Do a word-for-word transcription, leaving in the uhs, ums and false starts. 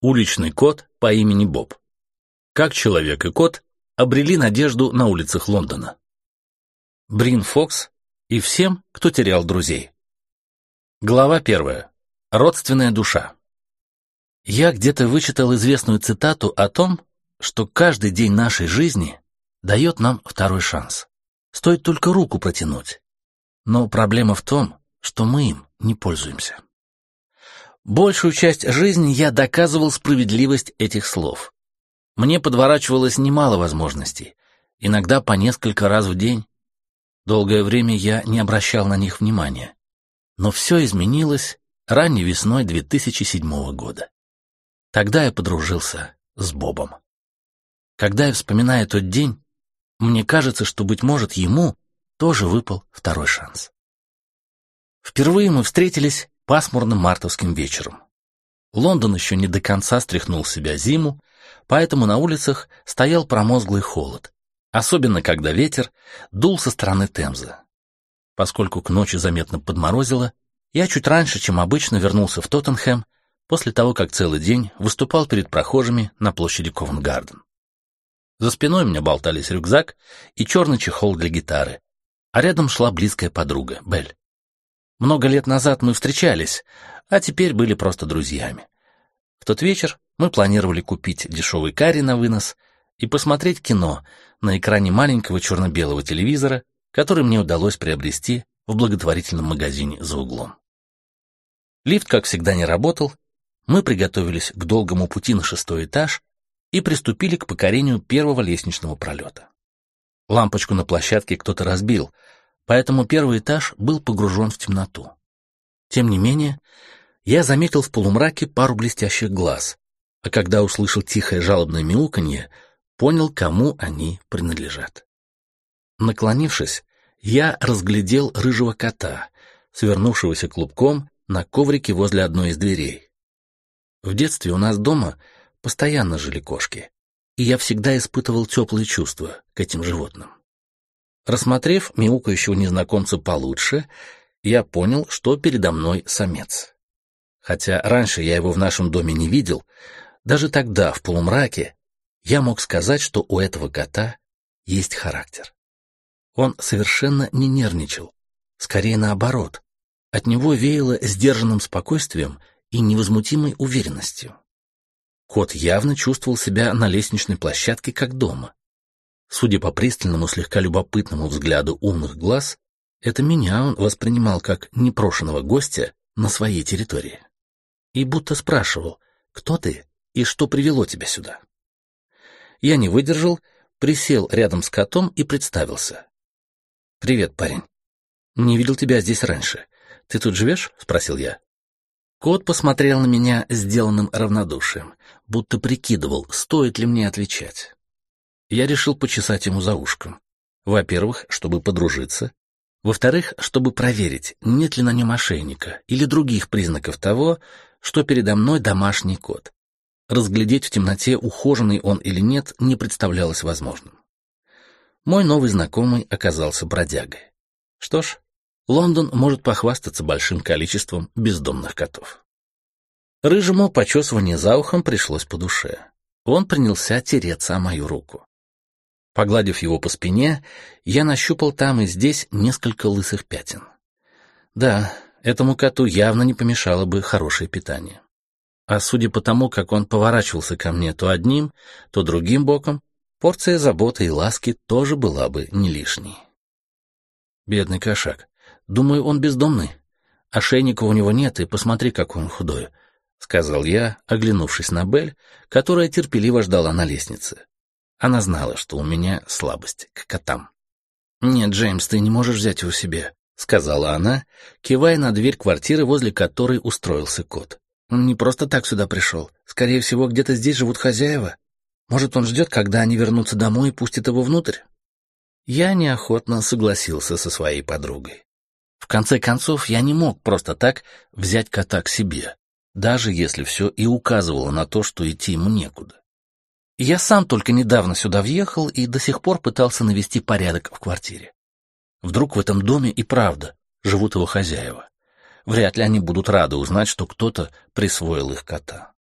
Уличный кот по имени Боб. Как человек и кот обрели надежду на улицах Лондона. Брин Фокс и всем, кто терял друзей. Глава первая. Родственная душа. Я где-то вычитал известную цитату о том, что каждый день нашей жизни дает нам второй шанс. Стоит только руку протянуть. Но проблема в том, что мы им не пользуемся. Большую часть жизни я доказывал справедливость этих слов. Мне подворачивалось немало возможностей, иногда по несколько раз в день. Долгое время я не обращал на них внимания. Но все изменилось ранней весной две тысячи седьмого года. Тогда я подружился с Бобом. Когда я вспоминаю тот день, мне кажется, что, быть может, ему тоже выпал второй шанс. Впервые мы встретились пасмурным мартовским вечером. Лондон еще не до конца стряхнул с себя зиму, поэтому на улицах стоял промозглый холод, особенно когда ветер дул со стороны Темзы. Поскольку к ночи заметно подморозило, я чуть раньше, чем обычно, вернулся в Тоттенхэм после того, как целый день выступал перед прохожими на площади Ковент-Гарден. За спиной у меня болтались рюкзак и черный чехол для гитары, а рядом шла близкая подруга, Белль. Много лет назад мы встречались, а теперь были просто друзьями. В тот вечер мы планировали купить дешевый карри на вынос и посмотреть кино на экране маленького черно-белого телевизора, который мне удалось приобрести в благотворительном магазине за углом. Лифт, как всегда, не работал, мы приготовились к долгому пути на шестой этаж и приступили к покорению первого лестничного пролета. Лампочку на площадке кто-то разбил, поэтому первый этаж был погружен в темноту. Тем не менее, я заметил в полумраке пару блестящих глаз, а когда услышал тихое жалобное мяуканье, понял, кому они принадлежат. Наклонившись, я разглядел рыжего кота, свернувшегося клубком на коврике возле одной из дверей. В детстве у нас дома постоянно жили кошки, и я всегда испытывал теплые чувства к этим животным. Рассмотрев мяукающего незнакомца получше, я понял, что передо мной самец. Хотя раньше я его в нашем доме не видел, даже тогда, в полумраке, я мог сказать, что у этого кота есть характер. Он совершенно не нервничал, скорее наоборот. От него веяло сдержанным спокойствием и невозмутимой уверенностью. Кот явно чувствовал себя на лестничной площадке как дома. Судя по пристальному, слегка любопытному взгляду умных глаз, это меня он воспринимал как непрошеного гостя на своей территории. И будто спрашивал, кто ты и что привело тебя сюда. Я не выдержал, присел рядом с котом и представился. «Привет, парень. Не видел тебя здесь раньше. Ты тут живешь?» — спросил я. Кот посмотрел на меня сделанным равнодушием, будто прикидывал, стоит ли мне отвечать. Я решил почесать ему за ушком. Во-первых, чтобы подружиться. Во-вторых, чтобы проверить, нет ли на нем ошейника или других признаков того, что передо мной домашний кот. Разглядеть в темноте, ухоженный он или нет, не представлялось возможным. Мой новый знакомый оказался бродягой. Что ж, Лондон может похвастаться большим количеством бездомных котов. Рыжему почесывание за ухом пришлось по душе. Он принялся тереться о мою руку. Погладив его по спине, я нащупал там и здесь несколько лысых пятен. Да, этому коту явно не помешало бы хорошее питание. А судя по тому, как он поворачивался ко мне то одним, то другим боком, порция заботы и ласки тоже была бы не лишней. Бедный кошак. Думаю, он бездомный. Ошейника у него нет, и посмотри, какой он худой, — сказал я, оглянувшись на Белль, которая терпеливо ждала на лестнице. Она знала, что у меня слабость к котам. «Нет, Джеймс, ты не можешь взять его себе», — сказала она, кивая на дверь квартиры, возле которой устроился кот. «Он не просто так сюда пришел. Скорее всего, где-то здесь живут хозяева. Может, он ждет, когда они вернутся домой и пустит его внутрь?» Я неохотно согласился со своей подругой. В конце концов, я не мог просто так взять кота к себе, даже если все и указывало на то, что идти ему некуда. Я сам только недавно сюда въехал и до сих пор пытался навести порядок в квартире. Вдруг в этом доме и правда живут его хозяева. Вряд ли они будут рады узнать, что кто-то присвоил их кота.